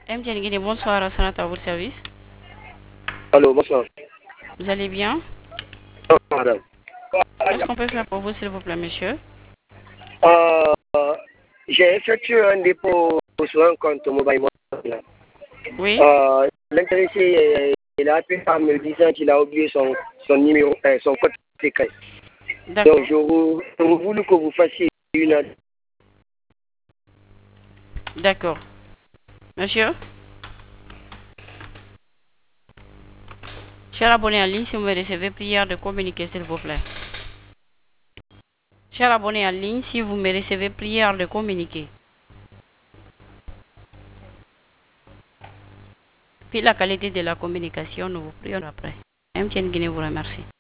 MTN Guinée, bonsoir, à Sanata, à votre service. Allô, bonsoir. Vous allez bien? Madame. Qu'est-ce qu'on peut faire pour vous, s'il vous plaît, monsieur? Euh, j'ai effectué un dépôt sur un compte mobile money. Oui, L'intéressé, il a appelé en me disant qu'il a oublié son numéro, son code secret. Donc, d'accord. j'aurais voulu que vous fassiez une. D'accord. Monsieur? Cher abonné en ligne, si vous me recevez, prière de communiquer, s'il vous plaît. Cher abonné en ligne, si vous me recevez, prière de communiquer. Puis la qualité de la communication, nous vous prions après. MTN Guinée vous remercie.